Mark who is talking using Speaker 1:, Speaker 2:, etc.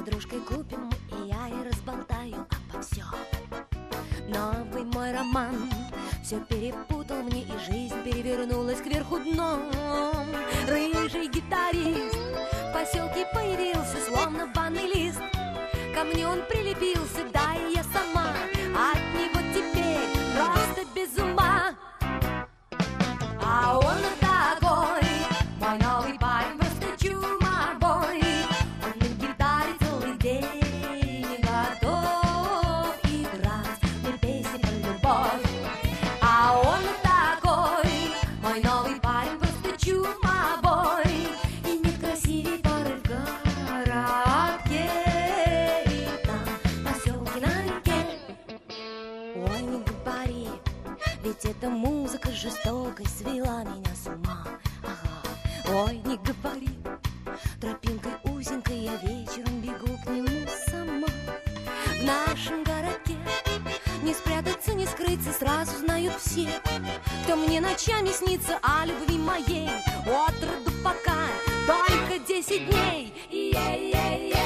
Speaker 1: подружкой купим, и я ей разболтаю обо всем. Новый мой роман все перепутал мне, и жизнь перевернулась кверху дном. Рыжий гитарист в поселке появился, словно банный лист. Ко мне он прилепился, да и я сама от него теперь просто без ума. А он такой, мой новый парень, просто чумабой. Он на гитаре целый день готов играть мне песни про любовь. А он такой, мой новый парень, просто чумабой. И нет красивей пары в городке, и там в поселке на реке. Ой, не говори, ведь эта музыка жестокой свела меня с ума. Ага. Ой, не говори, тропинкой узенькой я вечером бегу к нему сама. В нашем городке не спрятаться, не скрыться, сразу знают все, кто мне ночами снится о любви моей. От роду пока только 10 дней.